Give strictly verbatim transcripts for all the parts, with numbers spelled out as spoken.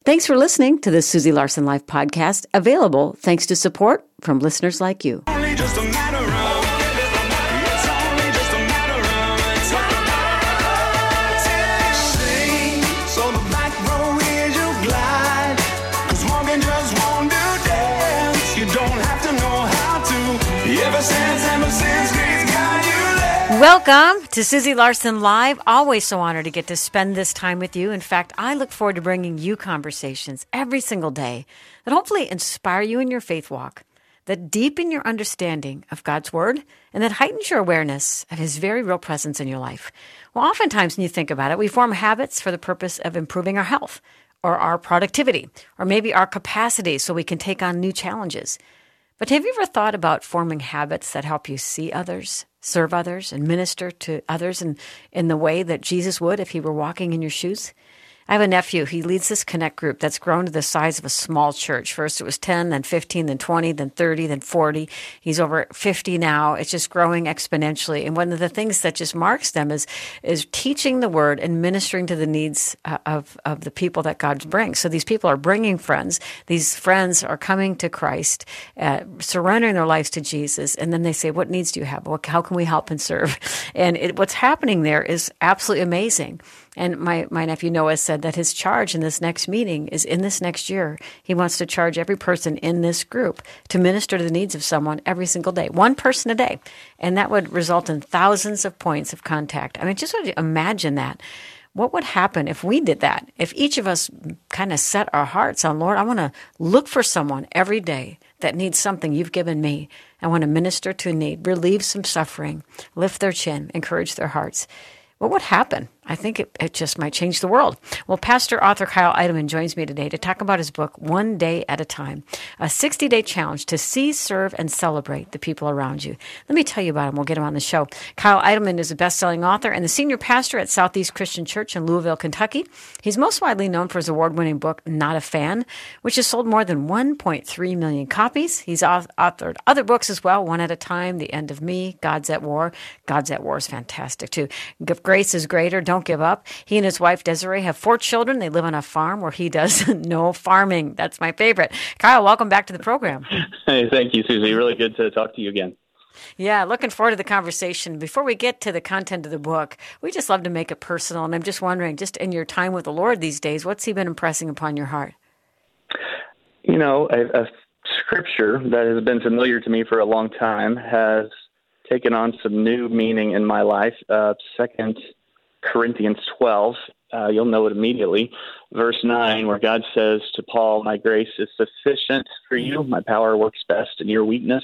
Thanks for listening to the Susie Larson Life podcast, available thanks to support from listeners like you. Only just a matter of, it's only just a matter of sing, so the back row is your glide, 'cause walking just won't do dance. You don't have to know how to, ever since, ever since God's got you there. Welcome to Susie Larson Live. Always so honored to get to spend this time with you. In fact, I look forward to bringing you conversations every single day that hopefully inspire you in your faith walk, that deepen your understanding of God's Word, and that heightens your awareness of His very real presence in your life. Well, oftentimes when you think about it, we form habits for the purpose of improving our health or our productivity or maybe our capacity so we can take on new challenges. But have you ever thought about forming habits that help you see others, serve others, and minister to others in, in the way that Jesus would if He were walking in your shoes? I have a nephew. He leads this Connect group that's grown to the size of a small church. First it was ten, then fifteen, then twenty, then thirty, then forty. He's over fifty now. It's just growing exponentially. And one of the things that just marks them is is teaching the Word and ministering to the needs uh, of, of the people that God brings. So these people are bringing friends. These friends are coming to Christ, uh, surrendering their lives to Jesus. And then they say, what needs do you have? What, how can we help and serve? And it, what's happening there is absolutely amazing. And my, my nephew Noah said that his charge in this next meeting is in this next year. He wants to charge every person in this group to minister to the needs of someone every single day, one person a day. And that would result in thousands of points of contact. I mean, just imagine that. What would happen if we did that? If each of us kind of set our hearts on, Lord, I want to look for someone every day that needs something you've given me. I want to minister to a need, relieve some suffering, lift their chin, encourage their hearts. What would happen? I think it, it just might change the world. Well, pastor, author Kyle Idleman joins me today to talk about his book, One Day at a Time, a sixty-day challenge to see, serve, and celebrate the people around you. Let me tell you about him. We'll get him on the show. Kyle Idleman is a best-selling author and the senior pastor at Southeast Christian Church in Louisville, Kentucky. He's most widely known for his award-winning book, Not a Fan, which has sold more than one point three million copies. He's authored other books as well, One at a Time, The End of Me, God's at War. God's at War is fantastic, too. If Grace is Greater, Don't Give Up. He and his wife, Desiree, have four children. They live on a farm where he does no farming. That's my favorite. Kyle, welcome back to the program. Hey, thank you, Susie. Really good to talk to you again. Yeah, looking forward to the conversation. Before we get to the content of the book, we just love to make it personal. And I'm just wondering, just in your time with the Lord these days, what's He been impressing upon your heart? You know, a, a scripture that has been familiar to me for a long time has taken on some new meaning in my life. Uh, second Corinthians twelve, uh, you'll know it immediately, verse nine, where God says to Paul, my grace is sufficient for you. My power works best in your weakness.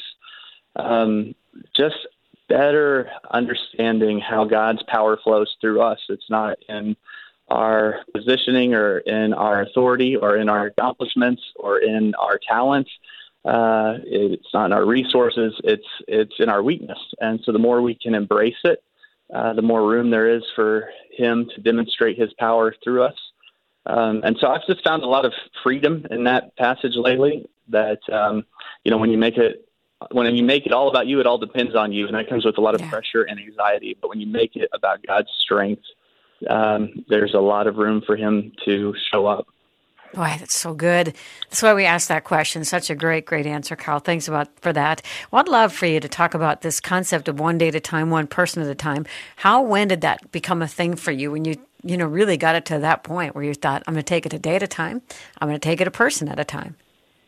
Um, just better understanding how God's power flows through us. It's not in our positioning or in our authority or in our accomplishments or in our talents. Uh, it's not in our resources. It's, it's in our weakness. And so the more we can embrace it, Uh, the more room there is for Him to demonstrate His power through us. Um, and so I've just found a lot of freedom in that passage lately that, um, you know, when you make it, when you make it all about you, it all depends on you. And that comes with a lot of yeah. pressure and anxiety. But when you make it about God's strength, um, there's a lot of room for Him to show up. Boy, that's so good. That's why we asked that question. Such a great, great answer, Carl. Thanks about for that. Well, I'd love for you to talk about this concept of one day at a time, one person at a time. How, when did that become a thing for you when you, you know, really got it to that point where you thought, I'm going to take it a day at a time. I'm going to take it a person at a time.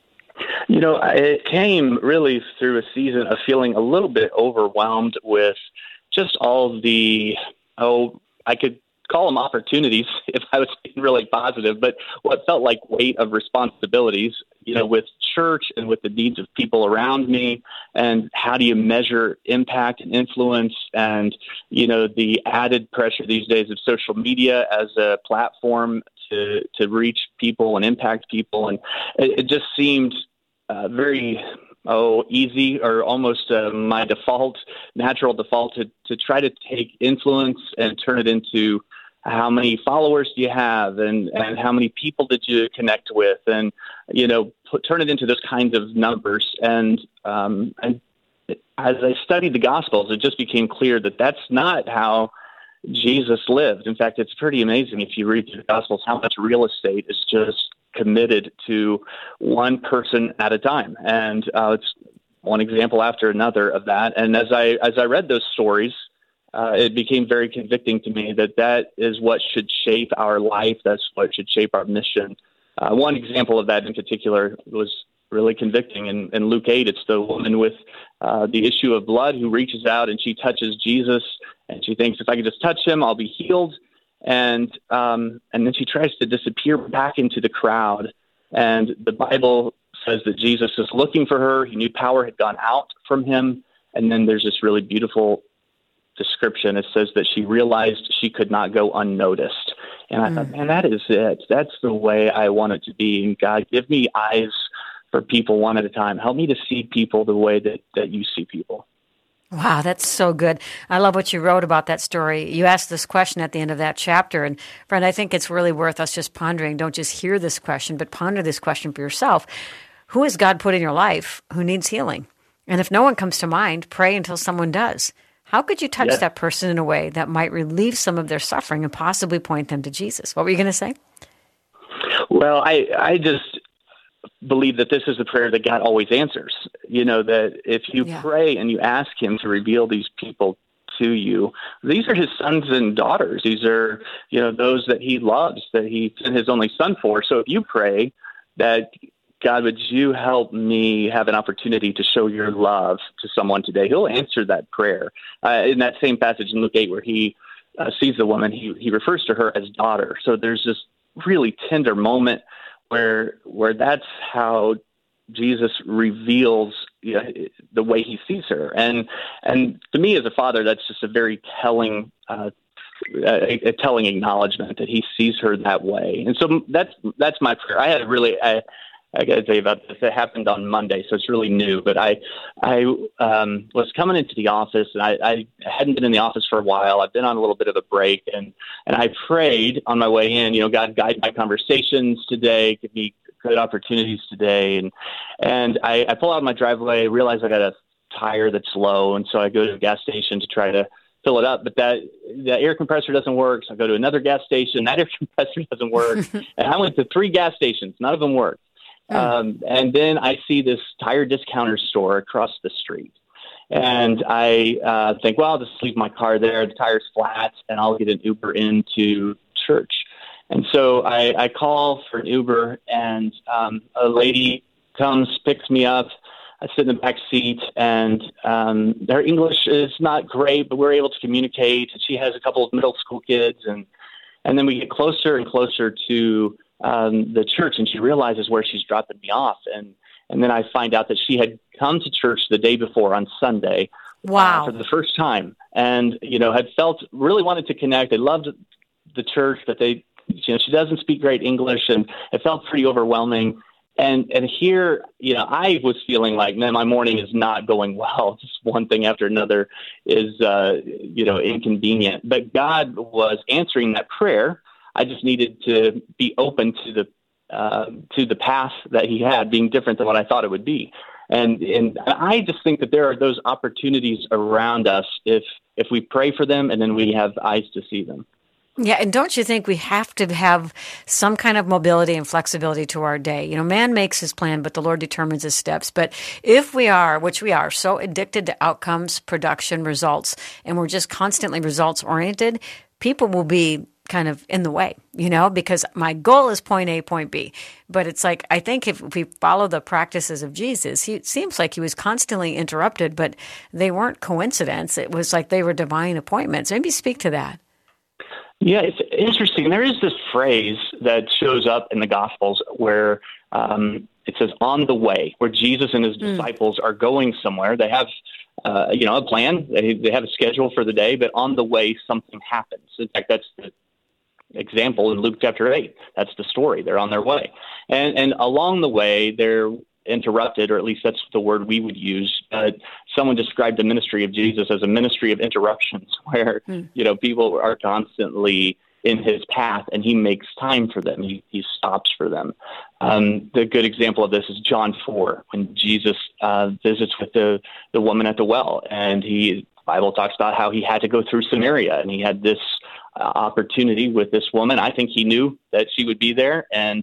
You know, it came really through a season of feeling a little bit overwhelmed with just all the, oh, I could call them opportunities if I was being really positive, but what felt like weight of responsibilities, you know, with church and with the needs of people around me, and how do you measure impact and influence, and, you know, the added pressure these days of social media as a platform to, to reach people and impact people. And it, it just seemed uh, very oh, easy or almost uh, my default, natural default to, to try to take influence and turn it into how many followers do you have, and, and how many people did you connect with, and, you know, put, turn it into those kinds of numbers. And, um, and as I studied the Gospels, it just became clear that that's not how Jesus lived. In fact, it's pretty amazing if you read the Gospels how much real estate is just committed to one person at a time. And uh, it's one example after another of that. And as I as I read those stories, uh, it became very convicting to me that that is what should shape our life. That's what should shape our mission. Uh, one example of that in particular was really convicting. In, in Luke eight, it's the woman with uh, the issue of blood who reaches out and she touches Jesus, and she thinks, if I could just touch him, I'll be healed. And um, and then she tries to disappear back into the crowd. And the Bible says that Jesus is looking for her. He knew power had gone out from him. And then there's this really beautiful description. It says that she realized she could not go unnoticed. And I mm. thought, man, that is it. That's the way I want it to be. And God, give me eyes for people one at a time. Help me to see people the way that, that you see people. Wow, that's so good. I love what you wrote about that story. You asked this question at the end of that chapter. And friend, I think it's really worth us just pondering. Don't just hear this question, but ponder this question for yourself. Who has God put in your life who needs healing? And if no one comes to mind, pray until someone does. How could you touch yeah. that person in a way that might relieve some of their suffering and possibly point them to Jesus? What were you going to say? Well, I, I just believe that this is the prayer that God always answers. You know, that if you yeah. pray and you ask him to reveal these people to you, these are his sons and daughters. These are, you know, those that he loves, that he sent his only son for. So if you pray that, God, would you help me have an opportunity to show your love to someone today? He'll answer that prayer. Uh, in that same passage in Luke eight where he uh, sees the woman, he, he refers to her as daughter. So there's this really tender moment where where that's how Jesus reveals, you know, the way he sees her. And and to me as a father, that's just a very telling uh, a, a telling acknowledgement that he sees her that way. And so that's that's my prayer. I had really I, I got to tell you about this. It happened on Monday, so it's really new. But I I um, was coming into the office, and I, I hadn't been in the office for a while. I've been on a little bit of a break, and and I prayed on my way in. You know, God, guide my conversations today, give me good opportunities today. And and I, I pull out my driveway, realize I got a tire that's low, and so I go to a gas station to try to fill it up. But that the air compressor doesn't work, so I go to another gas station. That air compressor doesn't work, and I went to three gas stations. None of them worked. Um, and then I see this tire discounter store across the street. And I uh, think, well, I'll just leave my car there. The tire's flat, and I'll get an Uber into church. And so I, I call for an Uber, and um, a lady comes, picks me up. I sit in the back seat, and um, her English is not great, but we're able to communicate. She has a couple of middle school kids, and and then we get closer and closer to Um, the church, and she realizes where she's dropping me off. And, and then I find out that she had come to church the day before on Sunday. Wow. Uh, for the first time, and, you know, had felt really wanted to connect. They loved the church, but they, you know, she doesn't speak great English, and it felt pretty overwhelming. And, and here, you know, I was feeling like, man, my morning is not going well. Just one thing after another is, uh, you know, inconvenient. But God was answering that prayer. I just needed to be open to the uh, to the path that he had being different than what I thought it would be. And and I just think that there are those opportunities around us if if we pray for them and then we have eyes to see them. Yeah, and don't you think we have to have some kind of mobility and flexibility to our day? You know, man makes his plan, but the Lord determines his steps. But if we are, which we are, so addicted to outcomes, production, results, and we're just constantly results-oriented, people will be kind of in the way, you know, because my goal is point A, point B. But it's like, I think if we follow the practices of Jesus, he, it seems like he was constantly interrupted, but they weren't coincidence. It was like they were divine appointments. Maybe speak to that. Yeah, it's interesting. There is this phrase that shows up in the Gospels where um, it says on the way, where Jesus and his mm. disciples are going somewhere. They have, uh, you know, a plan. They, they have a schedule for the day, but on the way, something happens. In fact, that's the example in Luke chapter eight. That's the story. They're on their way. And and along the way, they're interrupted, or at least that's the word we would use. But someone described the ministry of Jesus as a ministry of interruptions, where, mm. you know, people are constantly in his path and he makes time for them. He, he stops for them. Um, the good example of this is John four, when Jesus uh, visits with the, the woman at the well, and he, the Bible talks about how he had to go through Samaria, and he had this uh, opportunity with this woman. I think he knew that she would be there, and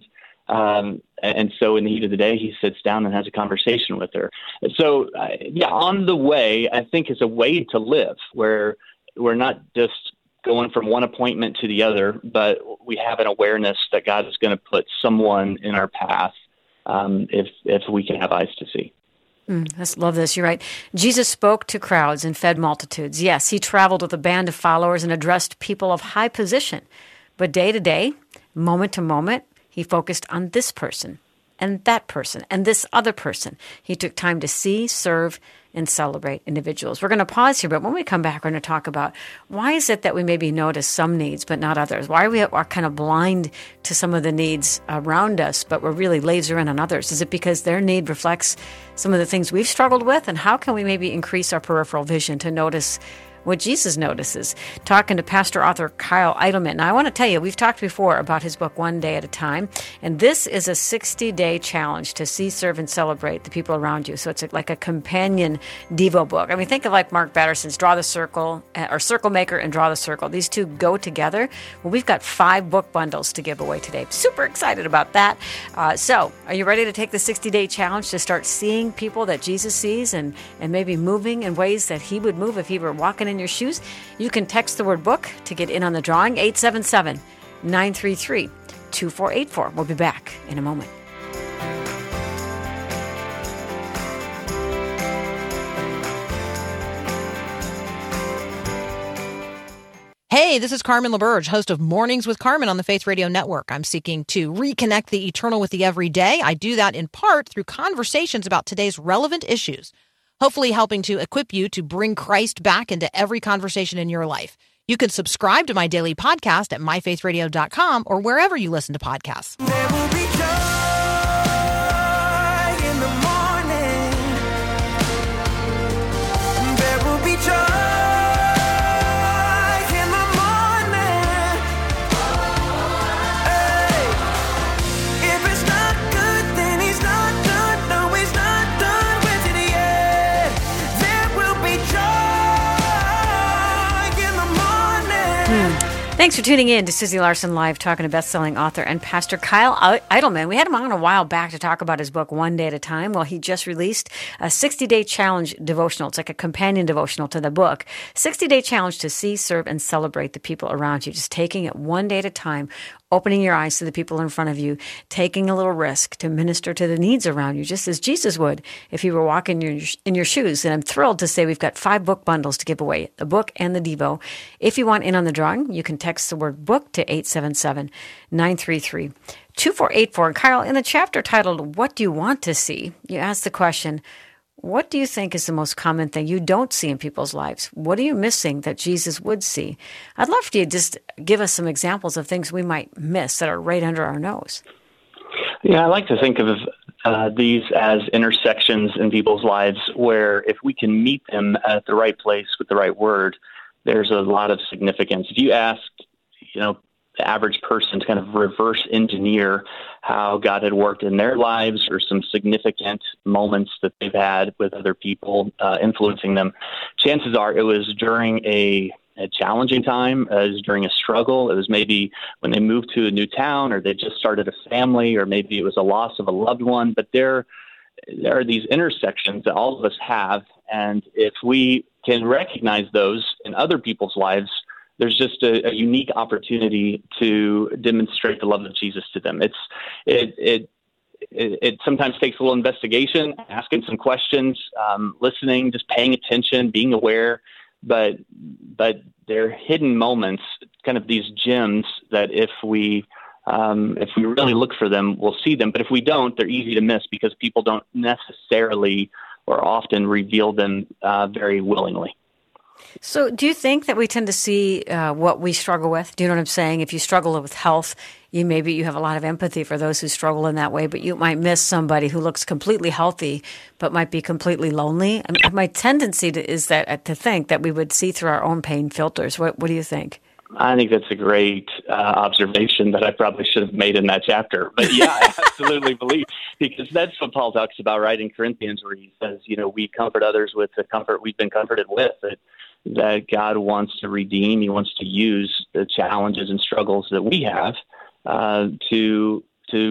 Um, and so in the heat of the day, he sits down and has a conversation with her. So, uh, yeah, on the way, I think is a way to live where we're not just going from one appointment to the other, but we have an awareness that God is going to put someone in our path um, if if we can have eyes to see. Mm, I love this. You're right. Jesus spoke to crowds and fed multitudes. Yes, he traveled with a band of followers and addressed people of high position. But day to day, moment to moment, he focused on this person and that person and this other person. He took time to see, serve, and celebrate individuals. We're going to pause here, but when we come back, we're going to talk about why is it that we maybe notice some needs but not others? Why are we are kind of blind to some of the needs around us, but we're really laser in on others? Is it because their need reflects some of the things we've struggled with? And how can we maybe increase our peripheral vision to notice what Jesus notices? Talking to pastor author Kyle Idleman. Now, I want to tell you, we've talked before about his book, One Day at a Time, and this is a sixty-day challenge to see, serve, and celebrate the people around you. So it's like a companion Devo book. I mean, think of like Mark Batterson's Draw the Circle, or Circle Maker and Draw the Circle. These two go together. Well, we've got five book bundles to give away today. Super excited about that. Uh, so are you ready to take the sixty-day challenge to start seeing people that Jesus sees and, and maybe moving in ways that he would move if he were walking in your shoes? You can text the word book to get in on the drawing, eight seven seven, nine three three, two four eight four. We'll be back in a moment. Hey, this is Carmen LaBerge, host of Mornings with Carmen on the Faith Radio Network. I'm seeking to reconnect the eternal with the everyday. I do that in part through conversations about today's relevant issues, hopefully helping to equip you to bring Christ back into every conversation in your life. You can subscribe to my daily podcast at my faith radio dot com or wherever you listen to podcasts. There will be joy in the morning. There will be joy in the morning. Hey, if it's not good, then he's not good. No, he's not done with it yet. There will be joy in the morning. Thanks for tuning in to Susie Larson Live, talking to best-selling author and pastor Kyle Idleman. We had him on a while back to talk about his book, One Day at a Time. Well, he just released a sixty-day challenge devotional. It's like a companion devotional to the book. sixty-day challenge to see, serve, and celebrate the people around you. Just taking it one day at a time, opening your eyes to the people in front of you, taking a little risk to minister to the needs around you, just as Jesus would if he were walking in your, in your shoes. And I'm thrilled to say we've got five book bundles to give away, the book and the Devo. If you want in on the drawing, you can text the word book to eight seven seven, nine three three, two four eight four. And Kyle, in the chapter titled, What Do You Want to See?, you ask the question, what do you think is the most common thing you don't see in people's lives? What are you missing that Jesus would see? I'd love for you to just give us some examples of things we might miss that are right under our nose. Yeah, I like to think of uh, these as intersections in people's lives where if we can meet them at the right place with the right word, there's a lot of significance. If you ask, you know, the average person to kind of reverse engineer how God had worked in their lives or some significant moments that they've had with other people uh, influencing them, chances are it was during a, a challenging time, it was during a struggle, it was maybe when they moved to a new town or they just started a family, or maybe it was a loss of a loved one. But there, there are these intersections that all of us have, and if we can recognize those in other people's lives, there's just a, a unique opportunity to demonstrate the love of Jesus to them. It's it it it, it sometimes takes a little investigation, asking some questions, um, listening, just paying attention, being aware. But but they're hidden moments, kind of these gems that if we um, if we really look for them, we'll see them. But if we don't, they're easy to miss because people don't necessarily or often reveal them uh, very willingly. So do you think that we tend to see uh, what we struggle with? Do you know what I'm saying? If you struggle with health, you maybe you have a lot of empathy for those who struggle in that way, but you might miss somebody who looks completely healthy but might be completely lonely. I mean, my tendency to, is that uh, to think that we would see through our own pain filters. What, what do you think? I think that's a great uh, observation that I probably should have made in that chapter. But yeah, I absolutely believe, because that's what Paul talks about, right, in Corinthians, where he says, you know, we comfort others with the comfort we've been comforted with, that, that God wants to redeem, he wants to use the challenges and struggles that we have uh, to to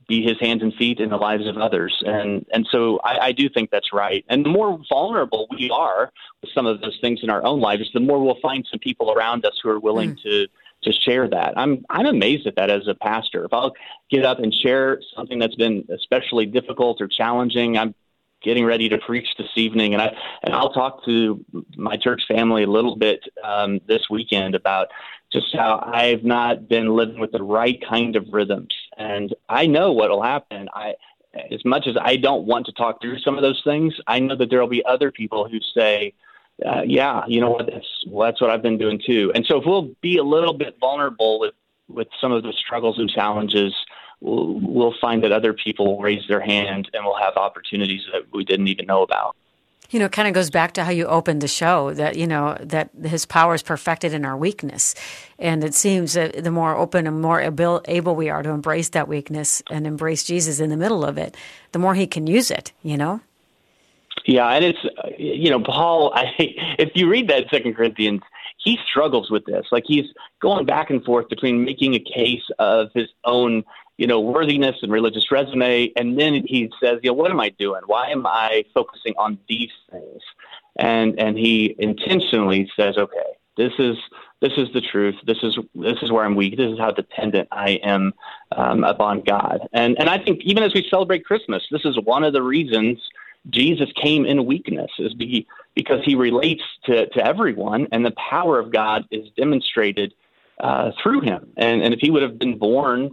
be his hands and feet in the lives of others. And and so I, I do think that's right. And the more vulnerable we are with some of those things in our own lives, the more we'll find some people around us who are willing mm. to to share that. I'm I'm amazed at that as a pastor. If I'll get up and share something that's been especially difficult or challenging, I'm getting ready to preach this evening, and I and I'll talk to my church family a little bit um, this weekend about just how I've not been living with the right kind of rhythms, and I know what will happen. I, as much as I don't want to talk through some of those things, I know that there will be other people who say, uh, "Yeah, you know what? That's well, that's what I've been doing too." And so, if we'll be a little bit vulnerable with with some of the struggles and challenges, We'll, we'll find that other people will raise their hand and we'll have opportunities that we didn't even know about. You know, it kind of goes back to how you opened the show, that, you know, that his power is perfected in our weakness. And it seems that the more open and more able, able we are to embrace that weakness and embrace Jesus in the middle of it, the more he can use it, you know? Yeah, and it's, you know, Paul, I, if you read that Second Corinthians, he struggles with this. Like, he's going back and forth between making a case of his own, you know, worthiness and religious resume, and then he says, you know, what am I doing? Why am I focusing on these things? And and he intentionally says, okay, this is this is the truth. This is this is where I'm weak. This is how dependent I am um, upon God. And and I think even as we celebrate Christmas, this is one of the reasons Jesus came in weakness, is be, because he relates to, to everyone, and the power of God is demonstrated uh, through him. And and if he would have been born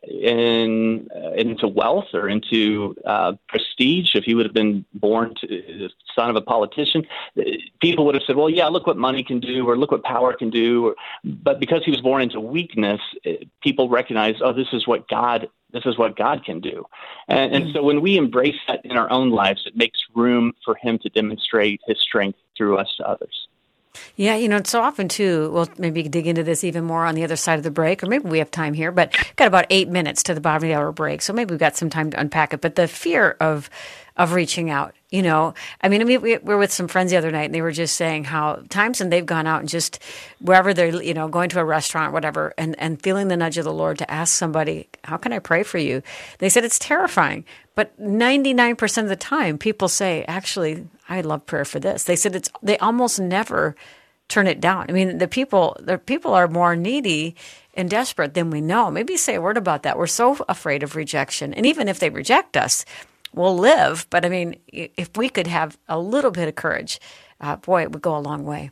in uh, into wealth or into uh, prestige, if he would have been born to the son of a politician, people would have said, well, yeah, look what money can do, or look what power can do. Or, but because he was born into weakness, people recognize, oh, this is what God, this is what God can do. And, and so when we embrace that in our own lives, it makes room for him to demonstrate his strength through us to others. Yeah, you know, so often, too, we'll maybe dig into this even more on the other side of the break, or maybe we have time here, but got about eight minutes to the bottom of the hour break, so maybe we've got some time to unpack it. But the fear of of reaching out, you know, I mean, I mean, we were with some friends the other night, and they were just saying how times when they've gone out and just wherever they're, you know, going to a restaurant, whatever, and, and feeling the nudge of the Lord to ask somebody, how can I pray for you? They said it's terrifying. But ninety-nine percent of the time, people say, actually, I love prayer for this. They said it's they almost never turn it down. I mean, the people the people are more needy and desperate than we know. Maybe say a word about that. We're so afraid of rejection. And even if they reject us, we'll live. But I mean, if we could have a little bit of courage, uh, boy, it would go a long way.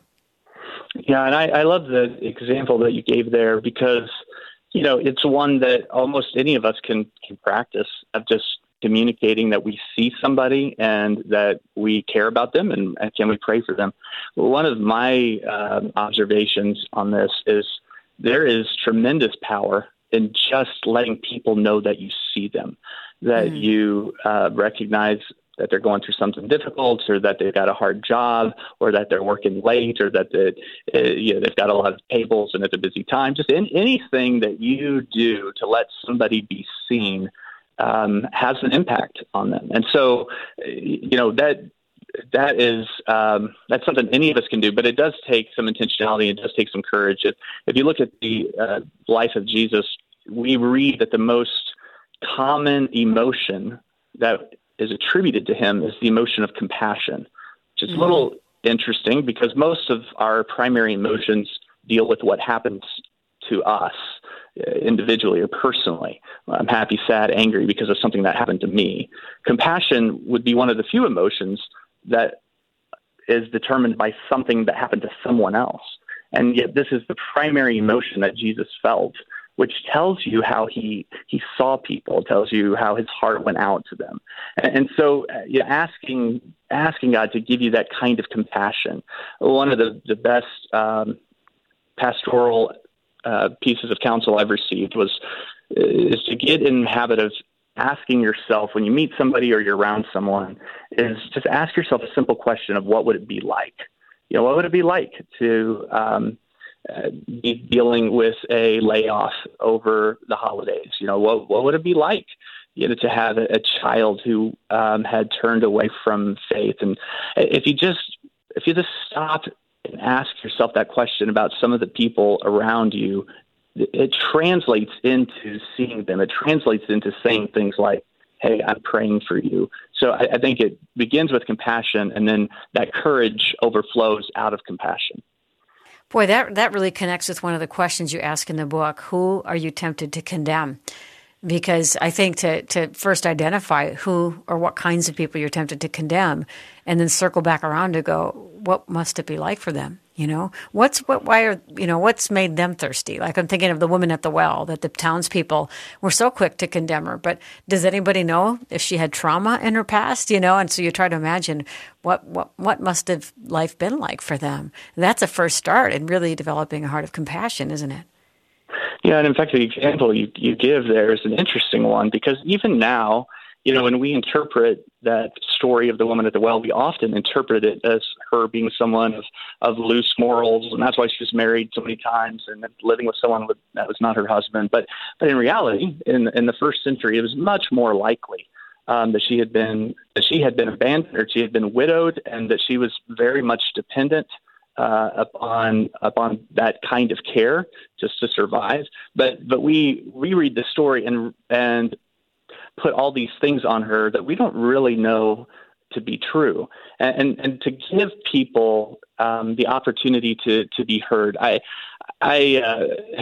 Yeah, and I, I love the example that you gave there, because, you know, it's one that almost any of us can, can practice, of just communicating that we see somebody and that we care about them, and, and can we pray for them. Well, one of my uh, observations on this is there is tremendous power in just letting people know that you see them, that mm. you uh, recognize that they're going through something difficult, or that they've got a hard job, or that they're working late, or that they, uh, you know, they've got a lot of tables and it's a busy time. Just in, anything that you do to let somebody be seen Um, has an impact on them. And so, you know, that that is um, that's something any of us can do, but it does take some intentionality. It does take some courage. If, if you look at the uh, life of Jesus, we read that the most common emotion that is attributed to him is the emotion of compassion, which is mm-hmm. a little interesting, because most of our primary emotions deal with what happens to us individually or personally. I'm happy, sad, angry because of something that happened to me. Compassion would be one of the few emotions that is determined by something that happened to someone else. And yet this is the primary emotion that Jesus felt, which tells you how he he saw people, tells you how his heart went out to them. And, and so uh, you know, asking asking God to give you that kind of compassion. One of the, the best um, pastoral Uh, pieces of counsel I've received was is to get in the habit of asking yourself, when you meet somebody or you're around someone, is just ask yourself a simple question of what would it be like? You know, what would it be like to um, uh, be dealing with a layoff over the holidays? You know, what what would it be like, you know, to have a, a child who um, had turned away from faith? And if you just if you just stop and ask yourself that question about some of the people around you, it translates into seeing them. It translates into saying things like, hey, I'm praying for you. So I, I think it begins with compassion, and then that courage overflows out of compassion. Boy, that that really connects with one of the questions you ask in the book. Who are you tempted to condemn? Because I think to, to first identify who or what kinds of people you're tempted to condemn, and then circle back around to go, what must it be like for them? You know, what's what? Why are you know what's made them thirsty? Like I'm thinking of the woman at the well, that the townspeople were so quick to condemn her. But does anybody know if she had trauma in her past? You know, and so you try to imagine what what what must have life been like for them. That's a first start in really developing a heart of compassion, isn't it? Yeah, and in fact, the example you, you give there is an interesting one, because even now, you know, when we interpret that story of the woman at the well, we often interpret it as her being someone of, of loose morals, and that's why she was married so many times and living with someone with, that was not her husband. But but in reality, in in the first century, it was much more likely um, that she had been that she had been abandoned, or she had been widowed, and that she was very much dependent Uh, upon upon that kind of care just to survive. But but we we read the story and and put all these things on her that we don't really know to be true, and and, and to give people um, the opportunity to to be heard. I I uh,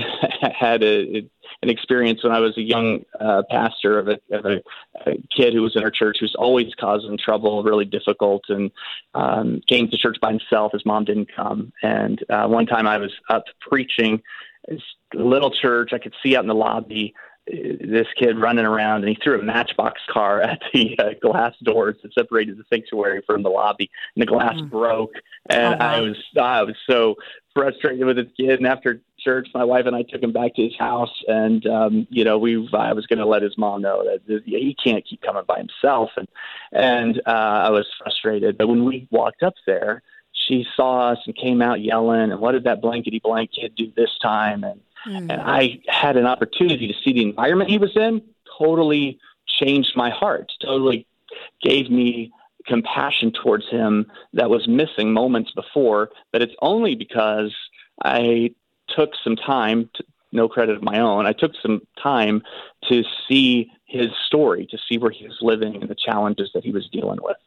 had a, an experience when I was a young uh, pastor of, a, of a, a kid who was in our church who was always causing trouble, really difficult, and um, came to church by himself. His mom didn't come. And uh, one time I was up preaching, this little church. I could see out in the lobby this kid running around, and he threw a matchbox car at the uh, glass doors that separated the sanctuary from the lobby, and the glass mm. broke. And oh, wow. I was I was so frustrated with this kid. And after church, my wife and I took him back to his house, and um, you know, we I was going to let his mom know that he can't keep coming by himself, and and uh, I was frustrated. But when we walked up there, she saw us and came out yelling, and what did that blankety blank kid do this time? And Mm. And I had an opportunity to see the environment he was in, totally changed my heart, totally gave me compassion towards him that was missing moments before. But it's only because I took some time, to, no credit of my own, I took some time to see his story, to see where he was living and the challenges that he was dealing with.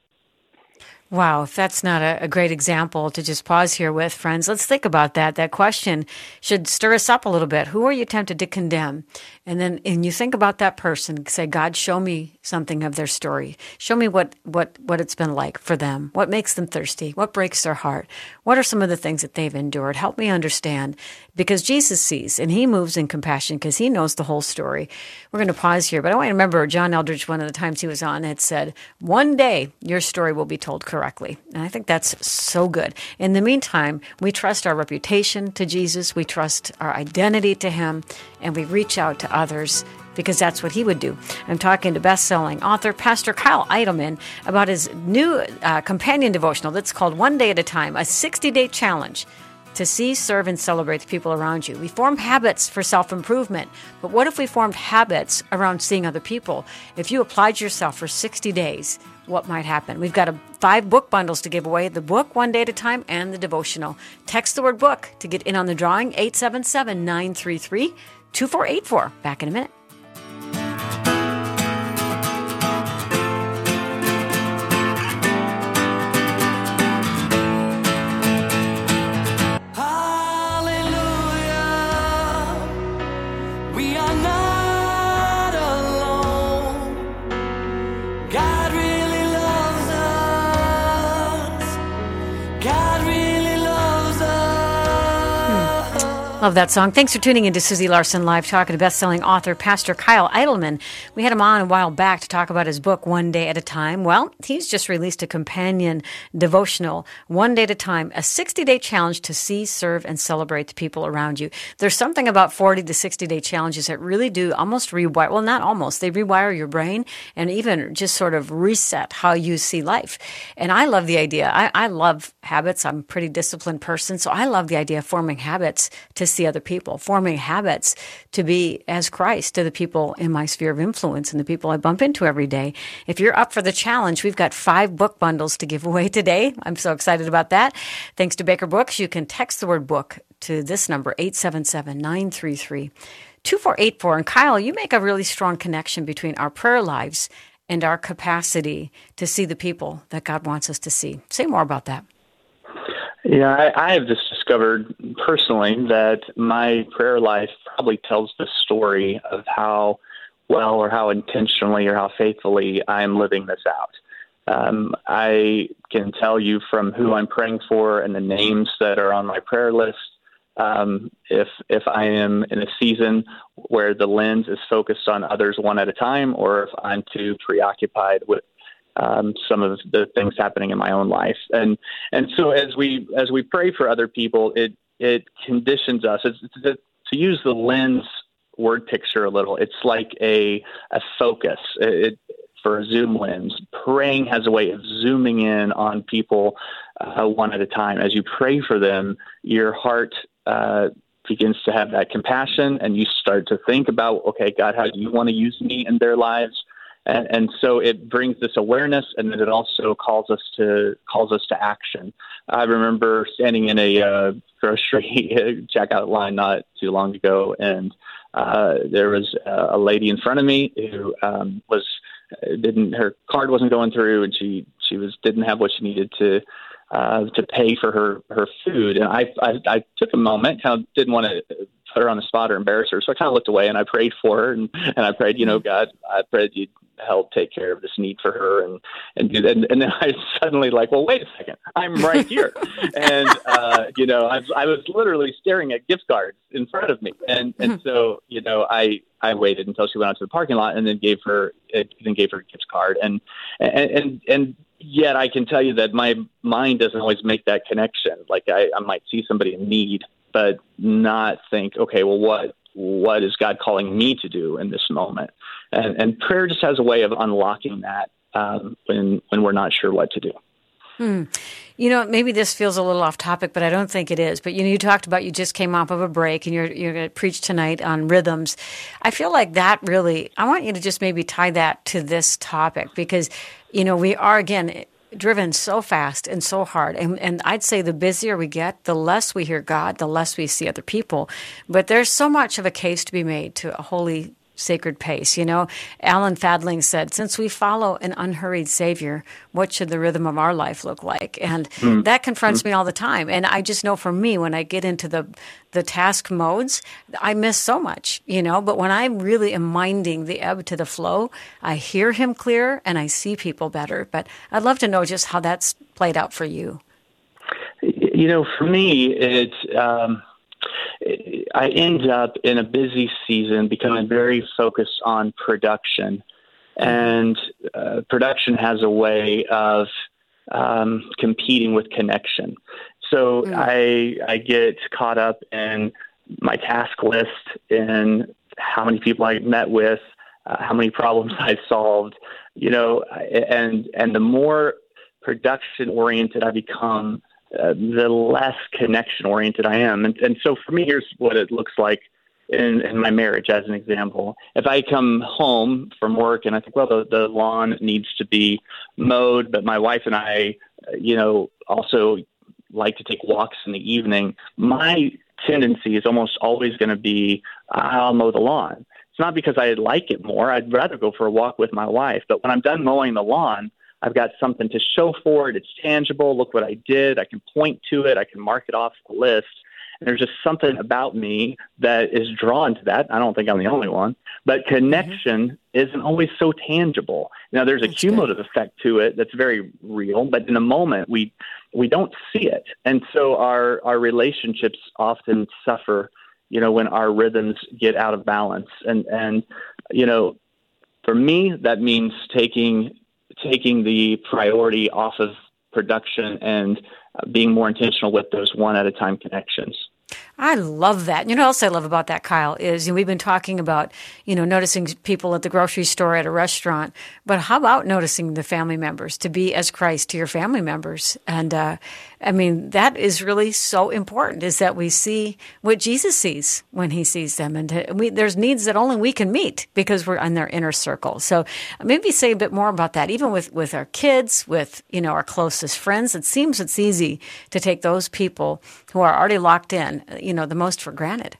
Wow, if that's not a, a great example to just pause here with, friends, let's think about that. That question should stir us up a little bit. Who are you tempted to condemn? And then and you think about that person, say, God, show me something of their story. Show me what, what, what it's been like for them. What makes them thirsty? What breaks their heart? What are some of the things that they've endured? Help me understand. Because Jesus sees, and he moves in compassion because he knows the whole story. We're going to pause here, but I want to remember John Eldredge, one of the times he was on, had said, one day your story will be told correctly. And I think that's so good. In the meantime, we trust our reputation to Jesus. We trust our identity to him, and we reach out to others because that's what he would do. I'm talking to best-selling author Pastor Kyle Idleman about his new uh, companion devotional that's called One Day at a Time, a sixty-day challenge to see, serve, and celebrate the people around you. We form habits for self-improvement, but what if we formed habits around seeing other people? If you applied yourself for sixty days, what might happen? We've got a, five book bundles to give away, the book One Day at a Time and the devotional. Text the word book to get in on the drawing, eight seven seven, nine three three, two four eight four. Back in a minute. Love that song. Thanks for tuning in to Susie Larson Live, talking to best-selling author Pastor Kyle Idleman. We had him on a while back to talk about his book, One Day at a Time. Well, he's just released a companion devotional, One Day at a Time, a sixty-day challenge to see, serve, and celebrate the people around you. There's something about forty to sixty-day challenges that really do almost rewire, well, not almost, they rewire your brain and even just sort of reset how you see life. And I love the idea. I, I love habits. I'm a pretty disciplined person, so I love the idea of forming habits to see other people, forming habits to be as Christ to the people in my sphere of influence and the people I bump into every day. If you're up for the challenge, we've got five book bundles to give away today. I'm so excited about that. Thanks to Baker Books, you can text the word book to this number, eight seven seven, nine three three, two four eight four. And Kyle, you make a really strong connection between our prayer lives and our capacity to see the people that God wants us to see. Say more about that. Yeah, I, I have just discovered personally that my prayer life probably tells the story of how well or how intentionally or how faithfully I'm living this out. Um, I can tell you from who I'm praying for and the names that are on my prayer list. Um, if if I am in a season where the lens is focused on others one at a time, or if I'm too preoccupied with um, some of the things happening in my own life, and and so as we as we pray for other people, it it conditions us. It's, it's, to, to use the lens word picture a little. It's like a a focus. It, for a zoom lens, praying has a way of zooming in on people uh, one at a time. As you pray for them, your heart uh, begins to have that compassion, and you start to think about, okay, God, how do you want to use me in their lives? And, and so it brings this awareness, and then it also calls us to calls us to action. I remember standing in a uh, grocery checkout line not too long ago, and uh, there was a lady in front of me who um, was didn't her card wasn't going through, and she she was didn't have what she needed to uh, to pay for her her food. And I, I I took a moment, kind of didn't want to put her on the spot or embarrass her, so I kind of looked away and I prayed for her, and, and I prayed, you know, God, I prayed you'd help take care of this need for her, and and do that. And, and then I suddenly like, well, wait a second, I'm right here, and uh, you know, I, I was literally staring at gift cards in front of me, and and mm-hmm. so you know, I. I waited until she went out to the parking lot, and then gave her, then gave her a gift card. And, and, and, and yet I can tell you that my mind doesn't always make that connection. Like I, I might see somebody in need, but not think, okay, well, what, what is God calling me to do in this moment? And, and prayer just has a way of unlocking that um, when, when we're not sure what to do. Hmm. You know, maybe this feels a little off topic, but I don't think it is. But, you know, you talked about you just came off of a break and you're you're going to preach tonight on rhythms. I feel like that really, I want you to just maybe tie that to this topic because, you know, we are, again, driven so fast and so hard. And, and I'd say the busier we get, the less we hear God, the less we see other people. But there's so much of a case to be made to a holy sacred pace. You know, Alan Fadling said, since we follow an unhurried Savior, what should the rhythm of our life look like? And mm. that confronts mm. me all the time. And I just know for me, when I get into the the task modes, I miss so much, you know, but when I really am minding the ebb to the flow, I hear him clearer and I see people better. But I'd love to know just how that's played out for you. You know, for me, it's, um, I end up in a busy season becoming very focused on production, and uh, production has a way of um, competing with connection. So mm. I I get caught up in my task list, in how many people I met with, uh, how many problems I solved, you know, and and the more production oriented I become, Uh, the less connection-oriented I am. And, and so for me, here's what it looks like in, in my marriage, as an example. If I come home from work and I think, well, the, the lawn needs to be mowed, but my wife and I, you know, also like to take walks in the evening, my tendency is almost always going to be, I'll mow the lawn. It's not because I like it more. I'd rather go for a walk with my wife. But when I'm done mowing the lawn, I've got something to show for it. It's tangible. Look what I did. I can point to it. I can mark it off the list. And there's just something about me that is drawn to that. I don't think I'm the only one. But connection mm-hmm. isn't always so tangible. Now, there's a that's cumulative good. effect to it that's very real. But in a moment, we we don't see it. And so our, our relationships often suffer, you know, when our rhythms get out of balance. And, and you know, for me, that means taking – taking the priority off of production and being more intentional with those one-at-a-time connections. I love that. You know what else I love about that, Kyle, is you know, we've been talking about, you know, noticing people at the grocery store, at a restaurant, but how about noticing the family members, to be as Christ to your family members? And uh, I mean, that is really so important, is that we see what Jesus sees when he sees them. And to, we, there's needs that only we can meet because we're in their inner circle. So maybe say a bit more about that, even with, with our kids, with, you know, our closest friends. It seems it's easy to take those people who are already locked in, you know, the most for granted.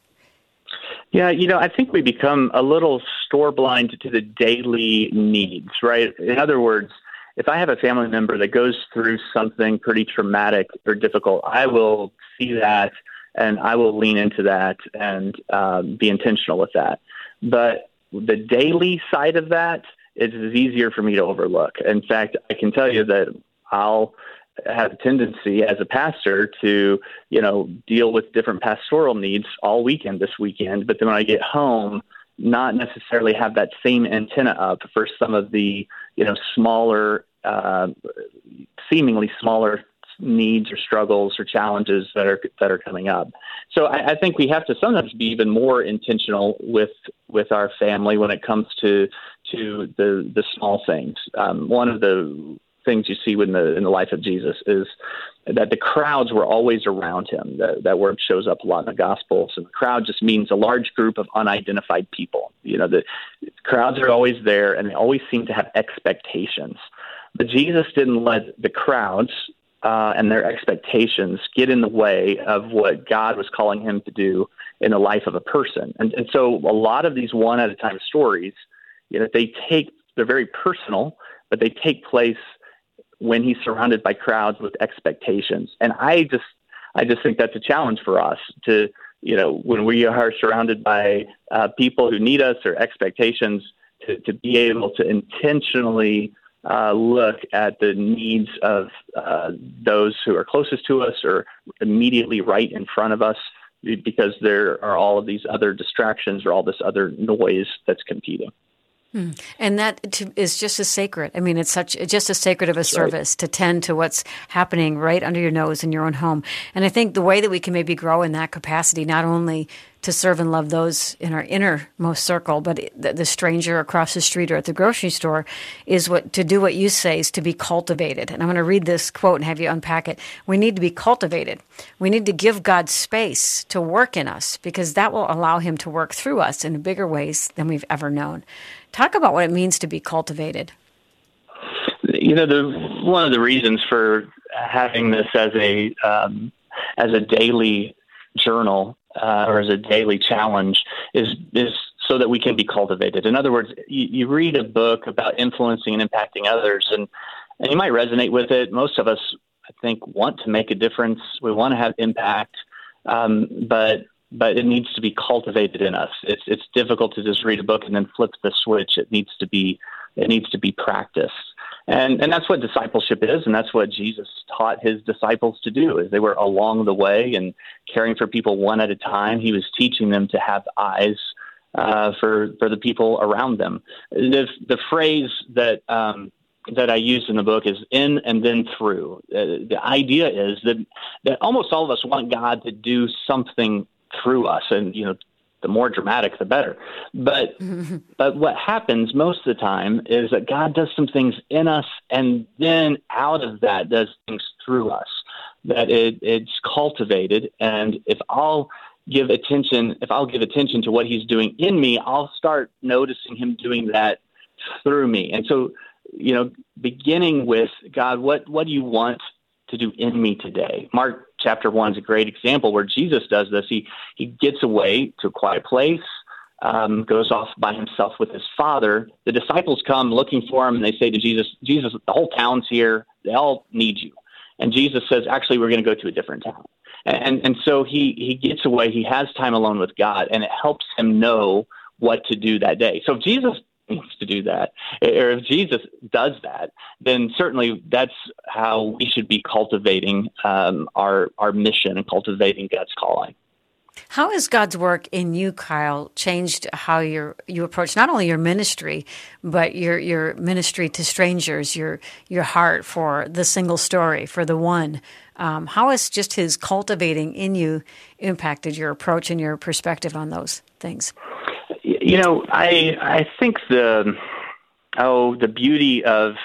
Yeah, you know, I think we become a little store blind to the daily needs, right? In other words, if I have a family member that goes through something pretty traumatic or difficult, I will see that and I will lean into that and um, be intentional with that. But the daily side of that is easier for me to overlook. In fact, I can tell you that I'll have a tendency as a pastor to, you know, deal with different pastoral needs all weekend this weekend. But then when I get home, not necessarily have that same antenna up for some of the, you know, smaller, uh, seemingly smaller needs or struggles or challenges that are that are coming up. So I, I think we have to sometimes be even more intentional with with our family when it comes to to the the small things. Um, one of the things you see in the in the life of Jesus is that the crowds were always around him. That, that word shows up a lot in the Gospels. And the crowd just means a large group of unidentified people. You know, the crowds are always there, and they always seem to have expectations. But Jesus didn't let the crowds uh, and their expectations get in the way of what God was calling him to do in the life of a person. And, and so a lot of these one-at-a-time stories, you know, they take, they're very personal, but they take place when he's surrounded by crowds with expectations. And I just, I just think that's a challenge for us to, you know, when we are surrounded by uh, people who need us or expectations, to, to be able to intentionally uh, look at the needs of uh, those who are closest to us or immediately right in front of us, because there are all of these other distractions or all this other noise that's competing. Hmm. And that to, is just as sacred. I mean, it's such it's just as sacred of a That's service right. to tend to what's happening right under your nose in your own home. And I think the way that we can maybe grow in that capacity, not only to serve and love those in our innermost circle, but the, the stranger across the street or at the grocery store, is what to do what you say is to be cultivated. And I'm going to read this quote and have you unpack it. We need to be cultivated. We need to give God space to work in us, because that will allow him to work through us in bigger ways than we've ever known. Talk about what it means to be cultivated. You know, the one of the reasons for having this as a um, as a daily journal uh, or as a daily challenge is is so that we can be cultivated. In other words, you, you read a book about influencing and impacting others, and, and you might resonate with it. Most of us, I think, want to make a difference. We want to have impact, um, but but it needs to be cultivated in us. It's it's difficult to just read a book and then flip the switch. It needs to be it needs to be practiced. And and that's what discipleship is, and that's what Jesus taught his disciples to do. As they were along the way and caring for people one at a time, he was teaching them to have eyes uh, for for the people around them. The the phrase that um, that I use in the book is "in and then through." Uh, the idea is that that almost all of us want God to do something through us, and you know, the more dramatic, the better. But but what happens most of the time is that God does some things in us, and then out of that does things through us. That it it's cultivated, and if I'll give attention, if I'll give attention to what He's doing in me, I'll start noticing Him doing that through me. And so, you know, beginning with God, what what do you want to do in me today? Mark chapter one is a great example where Jesus does this. He he gets away to a quiet place, um, goes off by himself with his Father. The disciples come looking for him, and they say to Jesus, Jesus, the whole town's here. They all need you. And Jesus says, actually, we're going to go to a different town. And and so he, he gets away. He has time alone with God, and it helps him know what to do that day. So if Jesus needs to do that, or if Jesus does that, then certainly that's how we should be cultivating um, our our mission and cultivating God's calling. How has God's work in you, Kyle, changed how you you approach not only your ministry, but your your ministry to strangers, your your heart for the single story, for the one? Um, how has just His cultivating in you impacted your approach and your perspective on those things? You know, I I think the oh the beauty of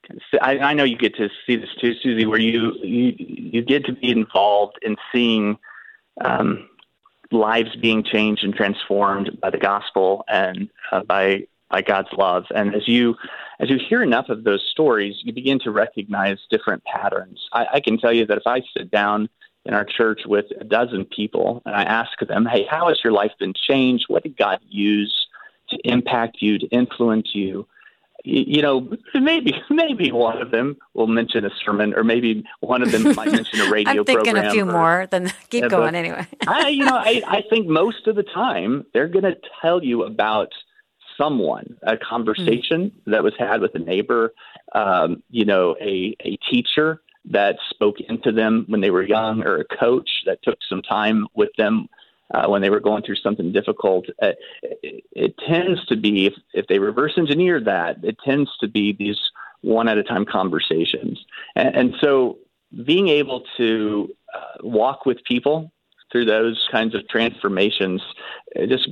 I, I know you get to see this too, Susie, where you you, you get to be involved in seeing um, lives being changed and transformed by the gospel and uh, by by God's love. And as you as you hear enough of those stories, you begin to recognize different patterns. I, I can tell you that if I sit down in our church with a dozen people and I ask them, hey, how has your life been changed? What did God use to impact you, to influence you? You know, maybe maybe one of them will mention a sermon, or maybe one of them might mention a radio program. I'm thinking program a few or, more. Then keep yeah, going anyway. I, you know, I, I think most of the time they're going to tell you about someone, a conversation mm. that was had with a neighbor, um, you know, a, a teacher that spoke into them when they were young, or a coach that took some time with them Uh, when they were going through something difficult. Uh, it, it tends to be, if, if they reverse engineer that, it tends to be these one at a time conversations. And, and so being able to uh, walk with people through those kinds of transformations, it just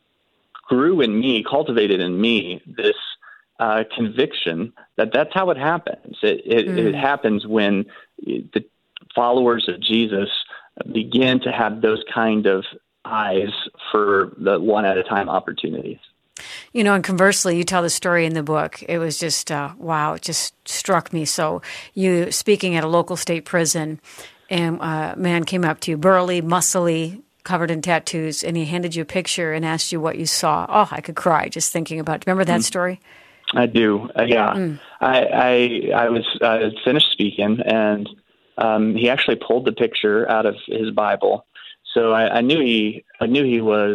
grew in me, cultivated in me this uh, conviction that that's how it happens. It, it, mm. it happens when the followers of Jesus begin to have those kind of eyes for the one at a time opportunities. You know, and conversely, you tell the story in the book. It was just, uh, wow, it just struck me. So you speaking at a local state prison, and a man came up to you, burly, muscly, covered in tattoos, and he handed you a picture and asked you what you saw. Oh, I could cry just thinking about it. Remember that mm. story? I do. Uh, yeah. Mm. I, I, I was uh, finished speaking, and Um, he actually pulled the picture out of his Bible, so I, I knew he. I knew he was.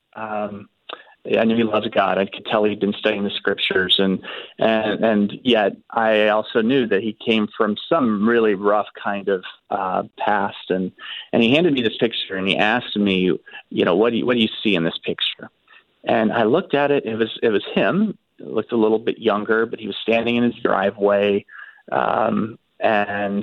Um, I knew he loved God. I could tell he'd been studying the scriptures, and and and yet I also knew that he came from some really rough kind of uh, past. And and he handed me this picture, and he asked me, you know, what do you what do you see in this picture? And I looked at it. It was it was him. It looked a little bit younger, but he was standing in his driveway, um, and.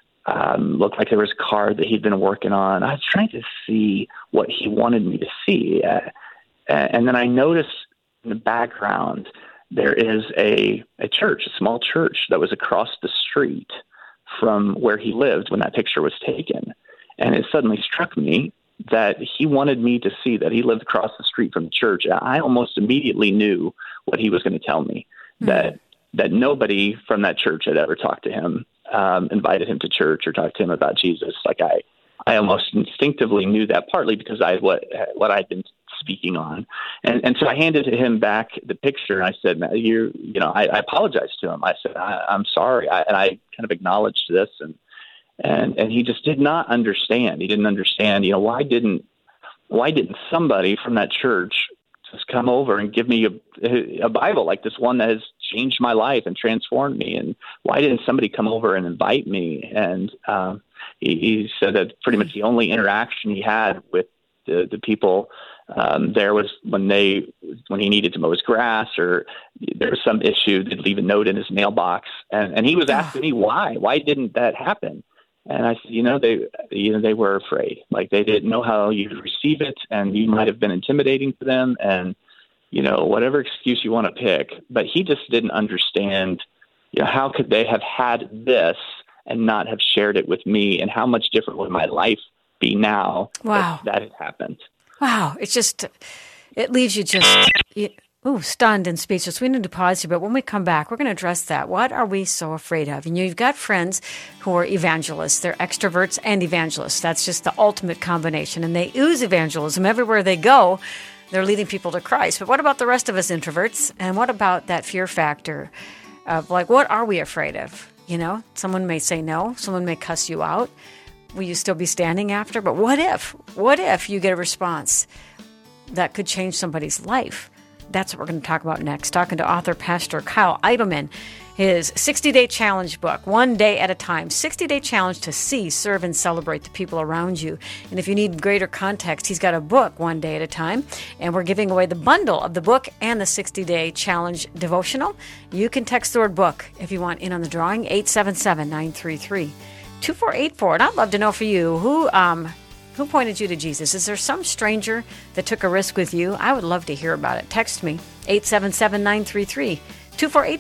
Um, looked like there was a car that he'd been working on. I was trying to see what he wanted me to see. Uh, and then I noticed in the background, there is a, a church, a small church that was across the street from where he lived when that picture was taken. And it suddenly struck me that he wanted me to see that he lived across the street from the church. I almost immediately knew what he was going to tell me, mm-hmm. that that nobody from that church had ever talked to him, um, invited him to church or talked to him about Jesus. Like I, I almost instinctively knew that, partly because I what what I'd been speaking on, and and so I handed to him back the picture, and I said, "You, you know, I, I apologized to him. I said, I, I'm sorry," I, and I kind of acknowledged this, and and and he just did not understand. He didn't understand. You know, why didn't why didn't somebody from that church just come over and give me a, a Bible like this one that has changed my life and transformed me? And why didn't somebody come over and invite me? And um, he, he said that pretty much the only interaction he had with the, the people um, there was when they when he needed to mow his grass, or there was some issue. They'd leave a note in his mailbox, and, and he was asking me why. Why didn't that happen? And I said, you know, they, you know, they were afraid. Like, they didn't know how you'd receive it, and you might have been intimidating to them, and, you know, whatever excuse you want to pick. But he just didn't understand, you know, how could they have had this and not have shared it with me, and how much different would my life be now wow. if that had happened? Wow. It's just, it leaves you just... You- Ooh, stunned and speechless. We need to pause here, but when we come back, we're going to address that. What are we so afraid of? And you've got friends who are evangelists. They're extroverts and evangelists. That's just the ultimate combination. And they ooze evangelism everywhere they go. They're leading people to Christ. But what about the rest of us introverts? And what about that fear factor of, like, what are we afraid of? You know, someone may say no. Someone may cuss you out. Will you still be standing after? But what if? What if you get a response that could change somebody's life? That's what we're going to talk about next, talking to author Pastor Kyle Idleman, his sixty-day challenge book, One Day at a Time, sixty-day challenge to see, serve, and celebrate the people around you. And if you need greater context, he's got a book, One Day at a Time, and we're giving away the bundle of the book and the sixty-day challenge devotional. You can text the word book if you want in on the drawing, eight seven seven, nine three three, two four eight four. And I'd love to know for you, who... um. Who pointed you to Jesus? Is there some stranger that took a risk with you? I would love to hear about it. Text me, eight seven seven, nine three three, two four eight four.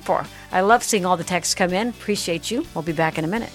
I love seeing all the texts come in. Appreciate you. We'll be back in a minute.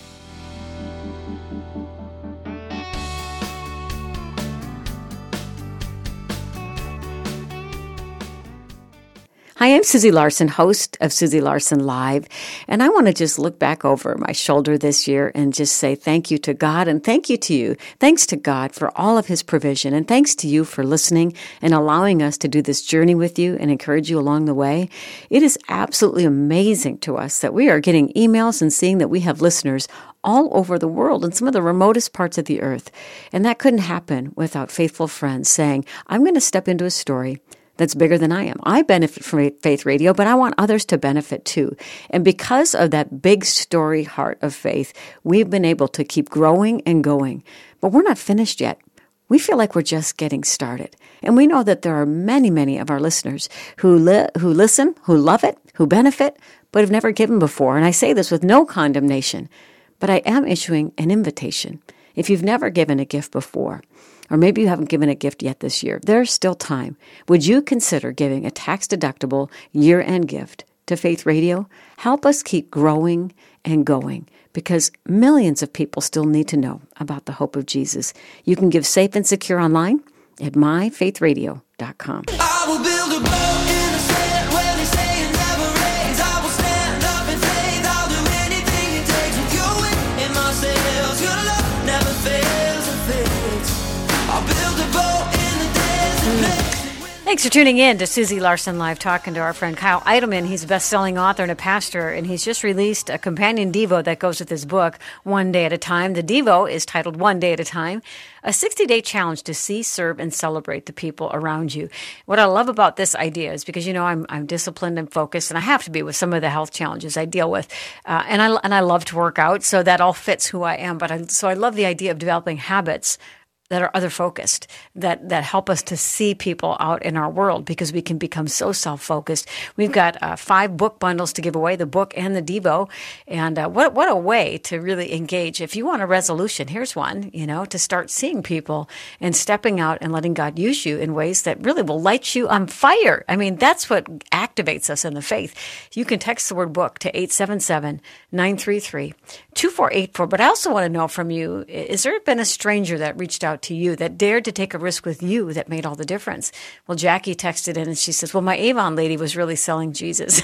Hi, I'm Susie Larson, host of Susie Larson Live, and I want to just look back over my shoulder this year and just say thank you to God and thank you to you. Thanks to God for all of His provision, and thanks to you for listening and allowing us to do this journey with you and encourage you along the way. It is absolutely amazing to us that we are getting emails and seeing that we have listeners all over the world in some of the remotest parts of the earth, and that couldn't happen without faithful friends saying, I'm going to step into a story that's bigger than I am. I benefit from Faith Radio, but I want others to benefit too. And because of that big story heart of faith, we've been able to keep growing and going. But we're not finished yet. We feel like we're just getting started. And we know that there are many, many of our listeners who li- who listen, who love it, who benefit, but have never given before. And I say this with no condemnation, but I am issuing an invitation. If you've never given a gift before, or maybe you haven't given a gift yet this year, there's still time. Would you consider giving a tax-deductible year-end gift to Faith Radio? Help us keep growing and going, because millions of people still need to know about the hope of Jesus. You can give safe and secure online at my faith radio dot com. I will build a boat in the sand where they say it never rains. I will stand up in faith. I'll do anything it takes with you in my sails. Your love never fails or fades. I'll build a boat in the desert. Thanks for tuning in to Susie Larson Live, talking to our friend Kyle Idleman. He's a best-selling author and a pastor, and he's just released a companion Devo that goes with his book, One Day at a Time. The Devo is titled One Day at a Time, a sixty-day challenge to see, serve, and celebrate the people around you. What I love about this idea is because, you know, I'm I'm disciplined and focused, and I have to be with some of the health challenges I deal with. Uh, and I and I love to work out, so that all fits who I am. But I, so I love the idea of developing habits that are other focused, that, that help us to see people out in our world, because we can become so self-focused. We've got uh, five book bundles to give away, the book and the Devo. And uh, what, what a way to really engage. If you want a resolution, here's one, you know, to start seeing people and stepping out and letting God use you in ways that really will light you on fire. I mean, that's what activates us in the faith. You can text the word book to eight seven seven, nine three three, two four eight four. But I also want to know from you, is there been a stranger that reached out to you, that dared to take a risk with you, that made all the difference? Well, Jackie texted in and she says, well, my Avon lady was really selling Jesus.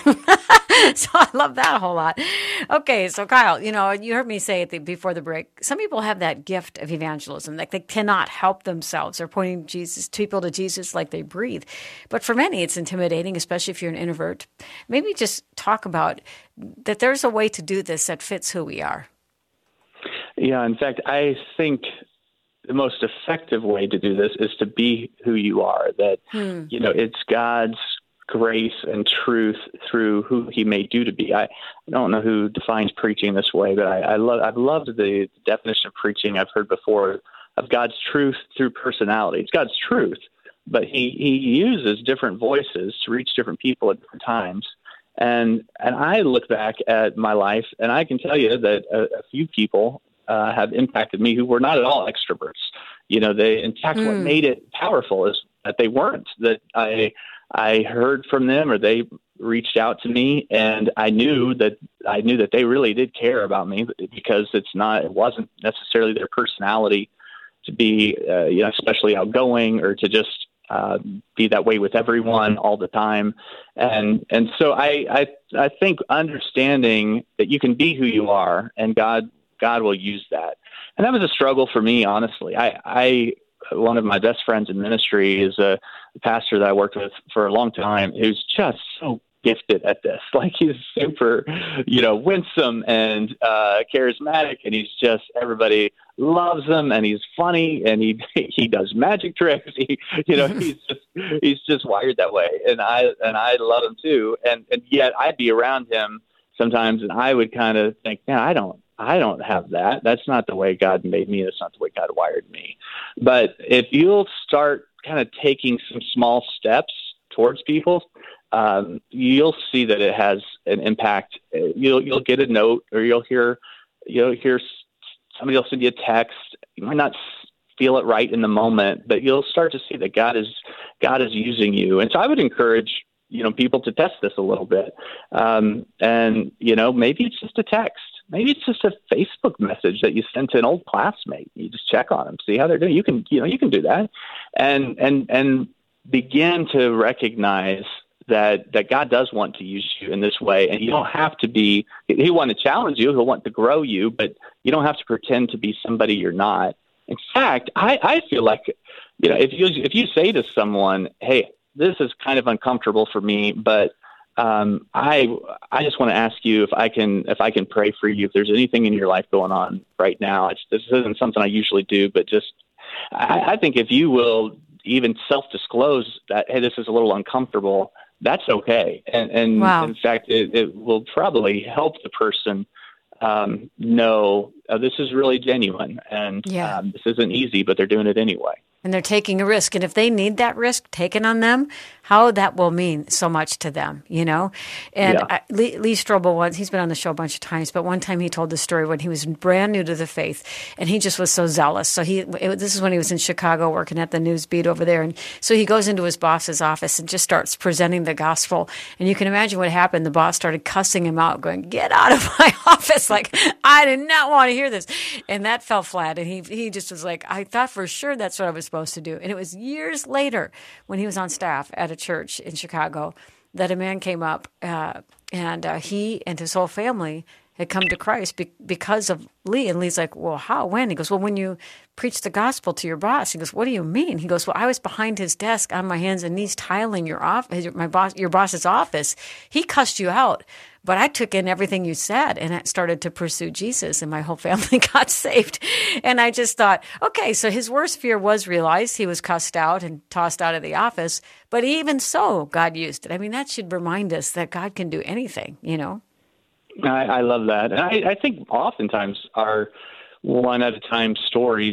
So I love that a whole lot. Okay, so Kyle, you know, you heard me say it before the break. Some people have that gift of evangelism, like they cannot help themselves. They're pointing Jesus, people to Jesus like they breathe. But for many, it's intimidating, especially if you're an introvert. Maybe just talk about that there's a way to do this that fits who we are. Yeah, in fact, I think the most effective way to do this is to be who you are, that, hmm. you know, it's God's grace and truth through who he made you to be. I, I don't know who defines preaching this way, but I, I love, I've loved the definition of preaching I've heard before of God's truth through personality. It's God's truth, but he, he uses different voices to reach different people at different times. And, and I look back at my life and I can tell you that a, a few people Uh, have impacted me who were not at all extroverts. You know, they, in fact, mm. what made it powerful is that they weren't, that I, I heard from them or they reached out to me and I knew that I knew that they really did care about me, because it's not, it wasn't necessarily their personality to be, uh, you know, especially outgoing or to just uh, be that way with everyone all the time. And, and so I, I, I think understanding that you can be who you are and God, God will use that. And that was a struggle for me, honestly. I, I one of my best friends in ministry is a pastor that I worked with for a long time, who's just so gifted at this. Like, he's super, you know, winsome and uh, charismatic, and he's just, everybody loves him, and he's funny, and he he does magic tricks. He, you know, he's just he's just wired that way, and I and I love him too. And and yet I'd be around him sometimes, and I would kind of think, yeah, I don't. I don't have that. That's not the way God made me. That's not the way God wired me. But if you'll start kind of taking some small steps towards people, um, you'll see that it has an impact. You'll you'll get a note, or you'll hear you'll hear somebody will send you a text. You might not feel it right in the moment, but you'll start to see that God is God is using you. And so I would encourage you know, people to test this a little bit. Um, and, you know, maybe it's just a text. Maybe it's just a Facebook message that you sent to an old classmate. You just check on them, see how they're doing. You can, you know, you can do that, and and and begin to recognize that that God does want to use you in this way, and you don't have to be. He wants to challenge you. He'll want to grow you, but you don't have to pretend to be somebody you're not. In fact, I, I feel like, you know, if you if you say to someone, "Hey, this is kind of uncomfortable for me, but Um, I I just want to ask you if I can if I can pray for you, if there's anything in your life going on right now." It's, this isn't something I usually do, but just I, I think if you will even self-disclose that, hey, this is a little uncomfortable, that's okay. And, and wow. in fact, it, it will probably help the person um, know uh, this is really genuine, and yeah. um, this isn't easy, but they're doing it anyway. And they're taking a risk. And if they need that risk taken on them, how that will mean so much to them, you know? And Yeah. I, Lee, Lee Strobel, once, he's been on the show a bunch of times, but one time he told the story when he was brand new to the faith, and he just was so zealous. So he, it, this is when he was in Chicago working at the news beat over there. And so he goes into his boss's office and just starts presenting the gospel. And you can imagine what happened. The boss started cussing him out, going, "Get out of my office." Like, I did not want to hear this. And that fell flat. And he, he just was like, I thought for sure that's what I was supposed to do. And it was years later when he was on staff at a church in Chicago that a man came up uh, and uh, he and his whole family had come to Christ be- because of Lee. And Lee's like, "Well, how, when?" He goes, "Well, when you preach the gospel to your boss." He goes, "What do you mean?" He goes, "Well, I was behind his desk on my hands and knees tiling your office, my boss, your boss's office. He cussed you out. But I took in everything you said and I started to pursue Jesus, and my whole family got saved." And I just thought, okay, so his worst fear was realized. He was cussed out and tossed out of the office. But even so, God used it. I mean, that should remind us that God can do anything, you know? I, I love that. And I, I think oftentimes our one-at-a-time stories,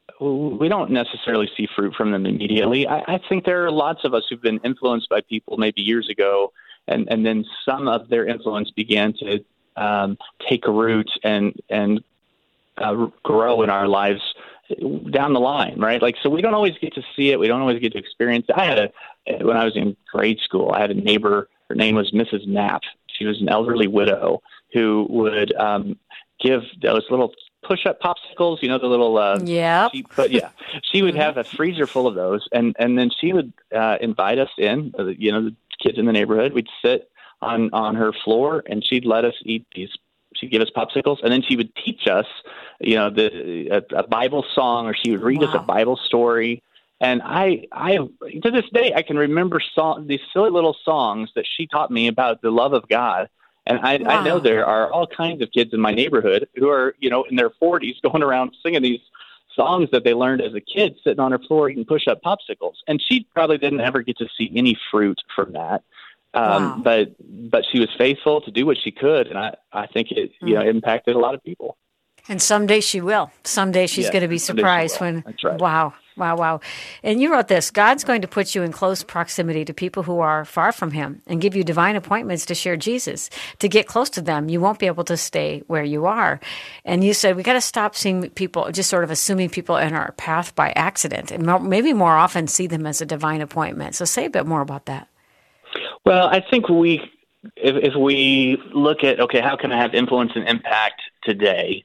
we don't necessarily see fruit from them immediately. I, I think there are lots of us who've been influenced by people maybe years ago, and, and then some of their influence began to um, take root and and uh, grow in our lives down the line, right? Like, so we don't always get to see it. We don't always get to experience it. I had a, when I was in grade school, I had a neighbor, her name was Missus Knapp. She was an elderly widow who would um, give those little push-up popsicles, you know, the little, uh, yeah, she put, yeah, she would have a freezer full of those. And, and then she would uh, invite us in, uh, you know, the kids in the neighborhood. We'd sit on, on her floor and she'd let us eat these. She'd give us popsicles, and then she would teach us, you know, the a, a Bible song, or she would read wow. us a Bible story. And I, I, to this day, I can remember song, these silly little songs that she taught me about the love of God. And I, wow. I know there are all kinds of kids in my neighborhood who are, you know, in their forties going around singing these songs that they learned as a kid, sitting on her floor eating push-up popsicles. And she probably didn't ever get to see any fruit from that. Um, wow. But but she was faithful to do what she could, and I, I think it you know impacted a lot of people. And someday she will. Someday she's yeah, going to be surprised when. That's right. Wow, wow, wow! And you wrote this: God's going to put you in close proximity to people who are far from Him, and give you divine appointments to share Jesus. To get close to them, you won't be able to stay where you are. And you said we got to stop seeing people, just sort of assuming people in our path by accident, and maybe more often see them as a divine appointment. So say a bit more about that. Well, I think we, if, if we look at, okay, how can I have influence and impact today?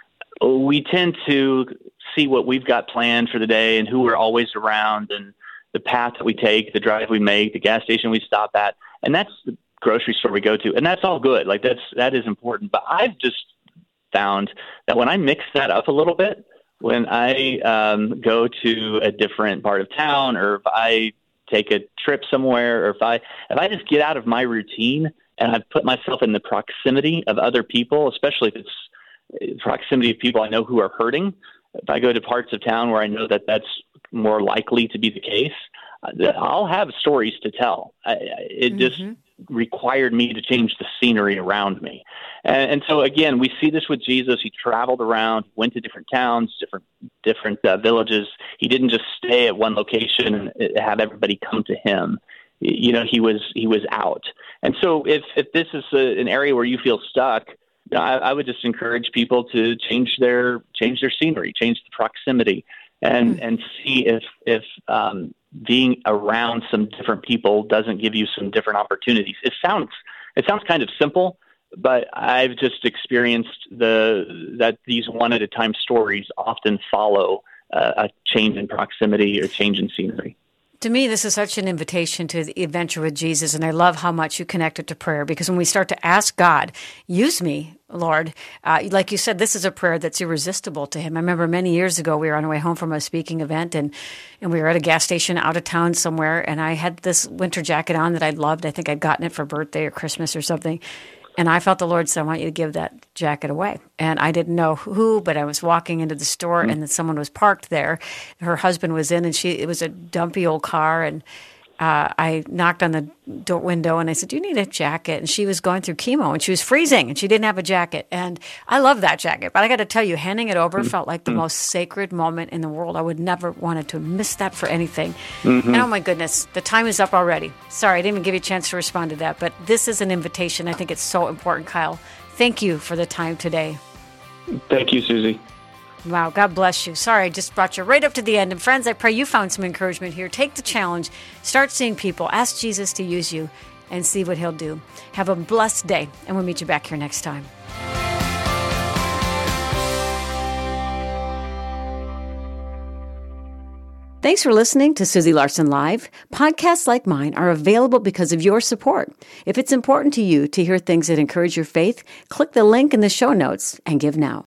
We tend to see what we've got planned for the day and who we're always around and the path that we take, the drive we make, the gas station we stop at, and that's the grocery store we go to. And that's all good. Like that's, that is important. But I've just found that when I mix that up a little bit, when I um, go to a different part of town, or if I take a trip somewhere, or if I if I just get out of my routine and I put myself in the proximity of other people, especially if it's proximity of people I know who are hurting, if I go to parts of town where I know that that's more likely to be the case, I'll have stories to tell. I, it mm-hmm. just required me to change the scenery around me. And, and so, again, we see this with Jesus. He traveled around, went to different towns, different different uh, villages. He didn't just stay at one location and have everybody come to him. You know, he was he was out. And so if, if this is a, an area where you feel stuck, you know, I, I would just encourage people to change their change their scenery, change the proximity, and, mm-hmm. and see if, if um, being around some different people doesn't give you some different opportunities. It sounds it sounds kind of simple, but I've just experienced the that these one at a time stories often follow uh, a change in proximity or change in scenery. To me, this is such an invitation to the adventure with Jesus, and I love how much you connect it to prayer, because when we start to ask God, use me, Lord, uh, like you said, this is a prayer that's irresistible to him. I remember many years ago, we were on our way home from a speaking event, and, and we were at a gas station out of town somewhere, and I had this winter jacket on that I loved. I think I'd gotten it for birthday or Christmas or something. And I felt the Lord said, I want you to give that jacket away. And I didn't know who, but I was walking into the store, mm-hmm. and then someone was parked there. Her husband was in, and she it was a dumpy old car. And uh, I knocked on the door window, and I said, do you need a jacket? And she was going through chemo, and she was freezing, and she didn't have a jacket. And I love that jacket. But I got to tell you, handing it over mm-hmm. felt like the mm-hmm. most sacred moment in the world. I would never wanted to miss that for anything. Mm-hmm. And oh, my goodness, the time is up already. Sorry, I didn't even give you a chance to respond to that. But this is an invitation. I think it's so important, Kyle. Thank you for the time today. Thank you, Susie. Wow, God bless you. Sorry, I just brought you right up to the end. And friends, I pray you found some encouragement here. Take the challenge. Start seeing people. Ask Jesus to use you and see what he'll do. Have a blessed day, and we'll meet you back here next time. Thanks for listening to Susie Larson Live. Podcasts like mine are available because of your support. If it's important to you to hear things that encourage your faith, click the link in the show notes and give now.